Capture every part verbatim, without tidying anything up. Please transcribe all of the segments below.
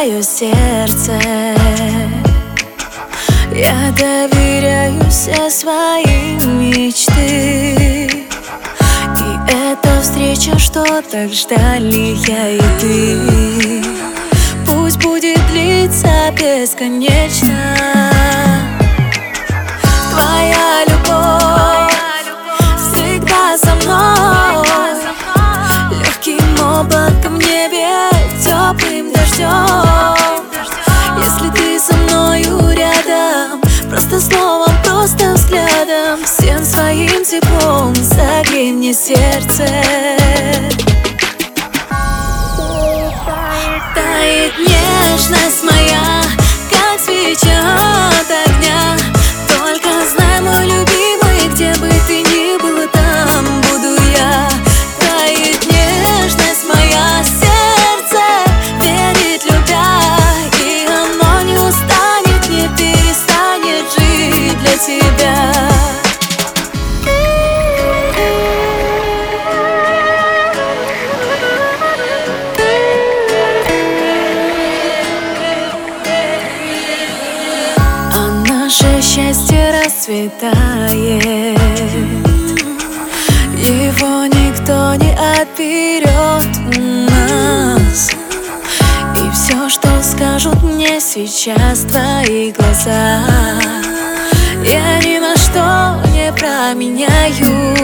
твое сердце. Я доверяю все свои мечты, и эта встреча, что так ждали я и ты, пусть будет длиться бесконечно. Твоя любовь всегда со мной, легким облаком в небе, теплым дождем. Если ты со мною рядом, просто словом, просто взглядом, всем своим теплом согрей мне сердце. Тает нежность моя, как свеча от огня. Только знай, мой любимый, где бы ты ни был, там буду я. Тает нежность моя, сердце верит, любя, и оно не устанет, не перестанет жить для тебя. Наше счастье расцветает, его никто не отберет у нас. И все, что скажут мне сейчас твои глаза, я ни на что не променяю.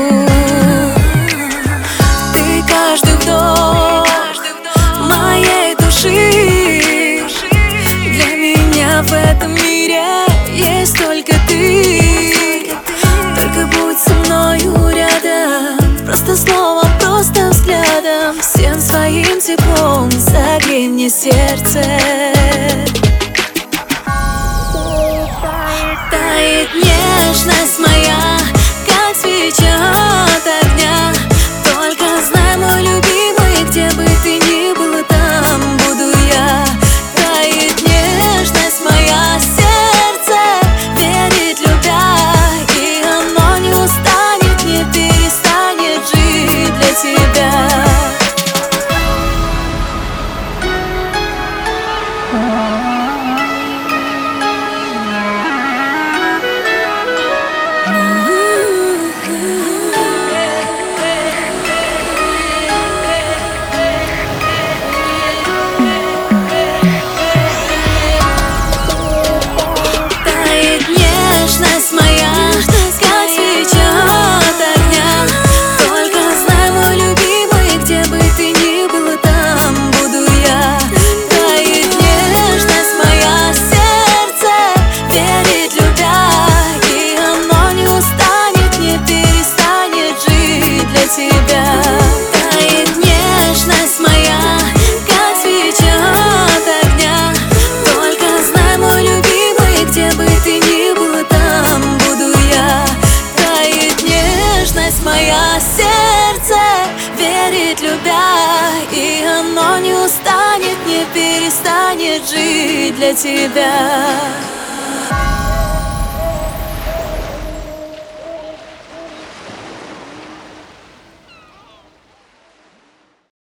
Ты каждый вдох моей души, для меня в этом мире есть только ты. Только будь со мною рядом, просто словом, просто взглядом, всем своим теплом согрей мне сердце. Тает нежность моя, как свеча от огня. Только знай, мой любимый, где бы ты ни был, там буду я. Тает нежность моя, сердце верит, любя, и оно не устанет, не перестанет жить для тебя. Нежность моя, как свеча от огня. Только знай, мой любимый, где бы ты ни был, там буду я. Тает нежность моя, сердце верит, любя, и оно не устанет, не перестанет жить для тебя. Тает нежность моя, как свеча от огня. Только знай, мой любимый, где бы ты ни был, там буду я. Тает нежность моя, сердце верит, любя, и оно не устанет, не перестанет жить для тебя.